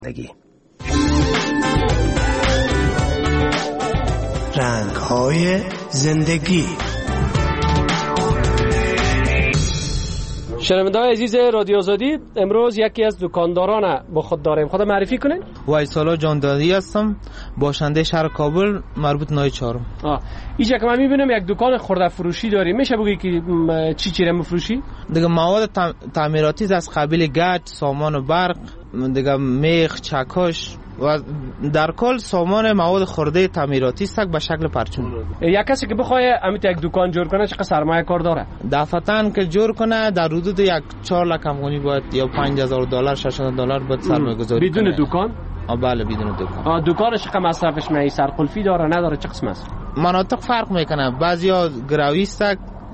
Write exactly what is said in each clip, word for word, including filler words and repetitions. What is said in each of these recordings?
رنگ‌های زندگی. شنونده‌های عزیز رادیو آزادی، امروز یکی از دکانداران با خود داریم. خود معرفی کنین. وایسالا جاندادی هستم، باشنده شهر کابل، مربوط نای چهارم. آه اینجا که من میبینم یک دکان خرده فروشی داری. میشه بگی که چی چی رو میفروشی؟ دیگه مواد تعمیراتی از قبیل گچ، سامان برق، دیگه میخ، چکش و در کل سامان مواد خرده تعمیراتی است به شکل پرچم. یک کسی که بخواد امیت یک دکان جور کنه چقدر سرمایه کار داره؟ دفعتاً که جور کنه در حدود یک چهار لک افغانی باید یا پنج هزار دلار شش هزار دلار باید سرمایه گذاری بدون کنه. دکان؟ آه بله بدون دکان. آه دکانش چقدر مصرفش میای؟ سرقلفی داره نداره؟ چه قسم است؟ مناطق فرق میکنه. بعضیا گراوی است،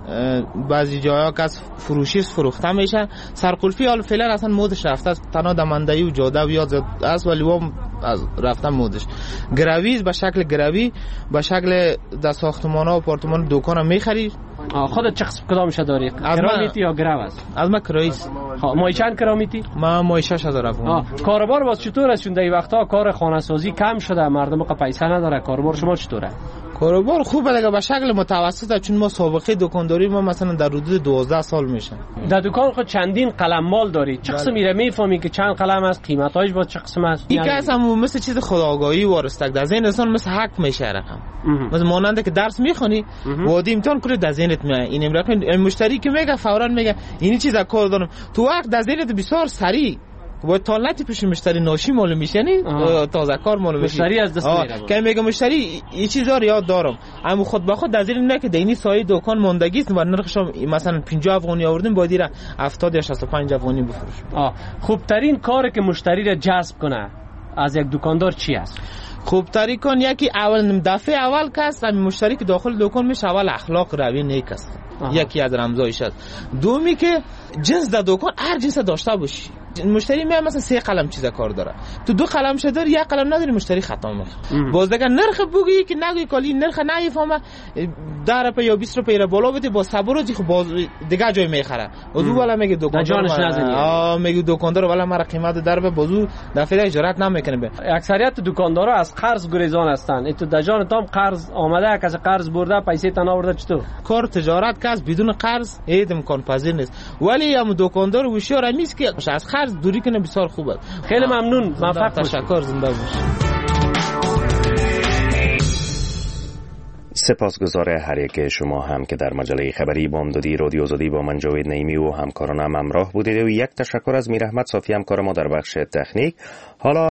بعضی جاها که از فروشی فروخته میشه. سرقلفی حال فعلا اصلا مودش رفته است، تنها دمندهی و جاده و یاد است، ولی هم از رفتن مودش. گراوی به شکل گراوی به شکل در ساختمان ها و آپارتمان دکان میخری. خودت چه قسم کدامش داری؟ کرامیتی یا گراو است؟ از ما کرایی است. مای چند کرامیتی؟ ما مای شش هزار افغانی. کاروبار باز چطور است؟ چون این وقتا کار خانه سازی کم شده، مردم که پیسه نداره. کاروبار شما چطوره؟ کاروبار خوبه دیگه به شکل متوسطه، چون ما سابقه دکانداری ما مثلا در حدود دوازده سال میشه. در دکان خود چندین قلم مال داری. چه قسم میره میفهمی که چند قلم است، قیمتاش با چه قسم است؟ این که اصلا مثل چیز خودآگاهی وارستک در ذهن انسان مثل حق میشه رقم. مثلا ماننده که درس میخونی وادی امتحان کنی در ذهنت میاد این امرقم مشتری که میگه فورا میگه این چیزا کار دارم، تو وقت در ذهنت بسیار سریع با تالنتی پیش مشتری ناشی معلوم میشه، یعنی تازه کار معلوم میشه. مشتری از دست میره. که میگه مشتری این چیزا رو یاد دارم، اما خود به خود در ذهن میاد که دینی سایه دکان ماندگی است و نرخش مثلا پنجاه افغانی آوردیم باید را هفتاد یا شصت و پنج افغانی بفروشیم. آه خوب ترین کاری که مشتری را جذب کنه از یک دکاندار چی است؟ خوب ترین کن یکی اول دفعه اول کس همین مشتری که داخل دکان میشه اول اخلاق روی نیک است. یکی از رمزایش است. دومی که جنس در دکان هر جنس داشته باشی. مشتری میاد مثلا سه قلم چیزا کار داره، تو دو قلم شده داری یک قلم نداری، مشتری خطا میکنه. باز دیگه نرخ بگی که نگوی کالی نرخ نمیفهمه، ده روپیه یا بیست روپیه را بالا بده با صبر و خب باز دیگه جای میخره. بازو والا میگه دکاندار آ میگه دکاندار والا مرا قیمت در به بازو دفعه اجارت نمیکنه. به اکثریت دکاندارا از قرض گریزان هستن. تو در جان تام قرض آمده، کسی قرض برده پیسه تن آورده، چطور کار تجارت کس بدون قرض اید امکان پذیر نیست. ولی هم دکاندار هوشیار نیست که از قرض دوری کنه. بسیار خوبه. خیلی ممنون. موفق تشکر. زنده باشید. سپاسگزار هر یک شما هم که در مجله خبری بامدادی رادیو آزادی با من جاوید نعیمی و همکارانم همراه بودید و یک تشکر از میرحمت صافی همکار ما در بخش تکنیک. حالا